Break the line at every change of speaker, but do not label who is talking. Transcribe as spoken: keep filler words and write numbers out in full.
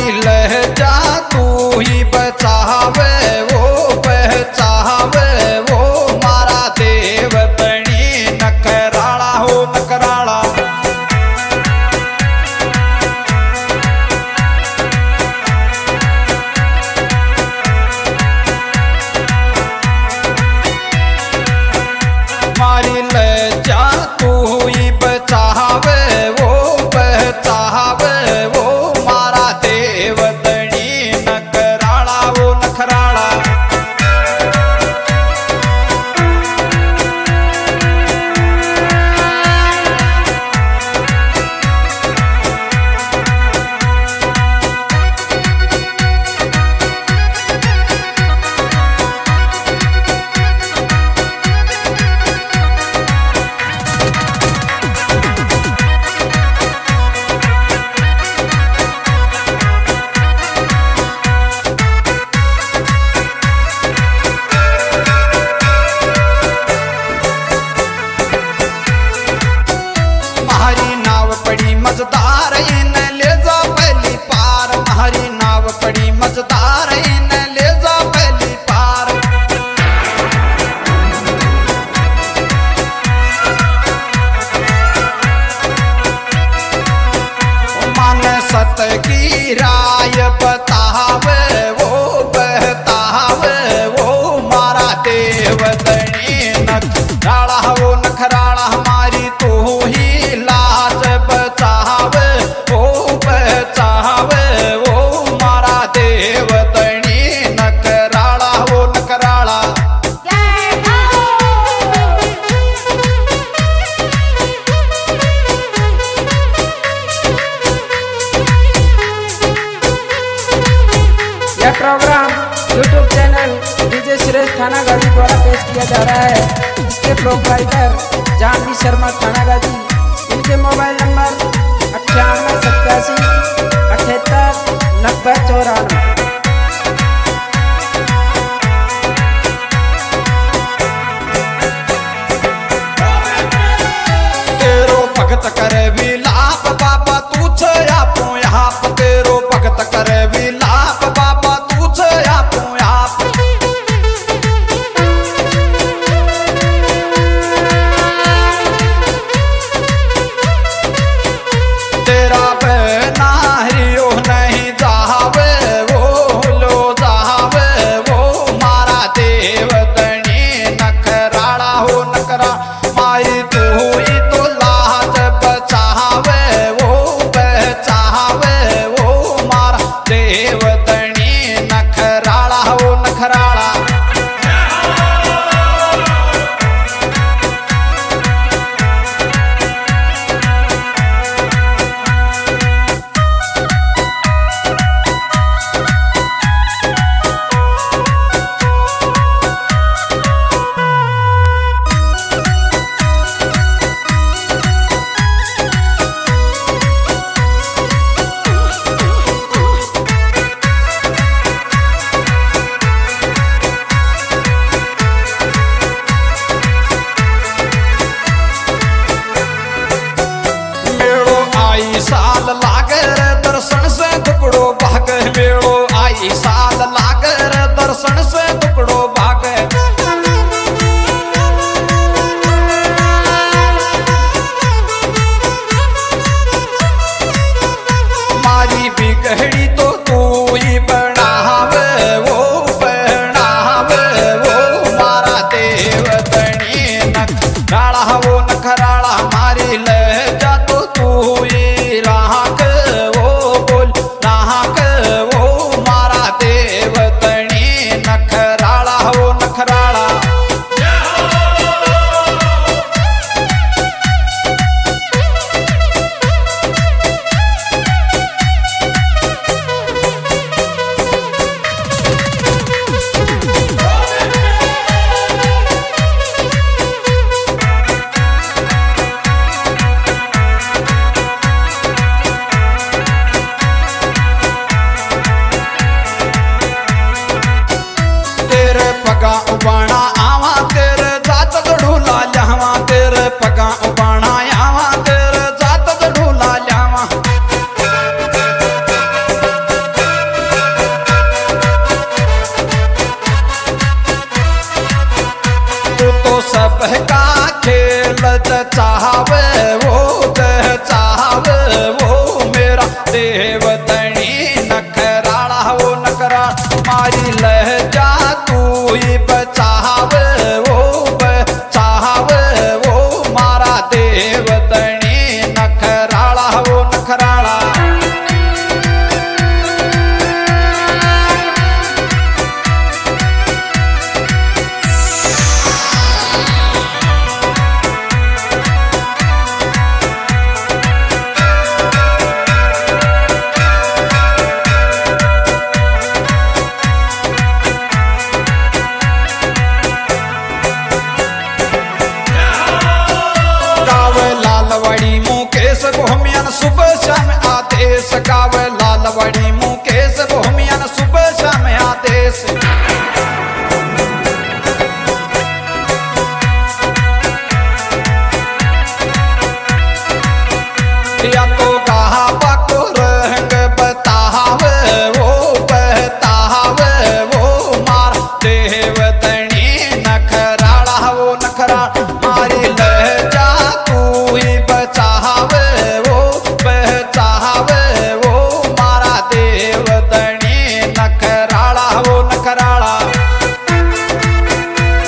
मारी लहजा तू ही बचावे वो बचावे वो मारा देवतनी नकराला हो नकराला। मारी लहजा तू ही बचावे वो बचावे वो मारा देवतनी नकराला वो नखराला। मजदार इन ले जा पहली पार हमारी नाव पड़ी मजदार इन ले जा पहली पार। मन सत की राय बतावे वो बहतावे वो मारा देवतनी नखराला वो नखराला। हमारी तू ही लाज बचावे वो बचावे वो मारा देवतनी नकराला वो नकराला।
यह programme YouTube channel DJ Suresh Thana Ghazi द्वारा पेश किया जा रहा है। इसके प्रोपराइटर जानवी शर्मा थाना गाजी। इनके मोबाइल नंबर अट्ठानवे सत्तासी अठहत्तर नब्बे चौरानवे।
तेरो भगत करे विलाप बाबा तू छया पो यहाँ तेरो भगत करे विलाप बाबा तू छया पो यहाँ। तेरा बहना हियो नहीं जावे वो लो जावे वो मारा देवतनी नकराला हो नकरा। मारी तू ही तो लाज बचावे वो बचावे वो मारा देवतनी नखराला हो नखराला। साल लागर दर्शन से टुकड़ो भाग मेड़ो आई साल लागर दर्शन से टुकड़ो भाग। मारी बिगड़ी तो तू ही बनावे वो बनावे वो मारा देवतनी नखराला वो नखराला। मारी लहजा तो तू ही राख श्याम आदेश गावे लाल बड़ी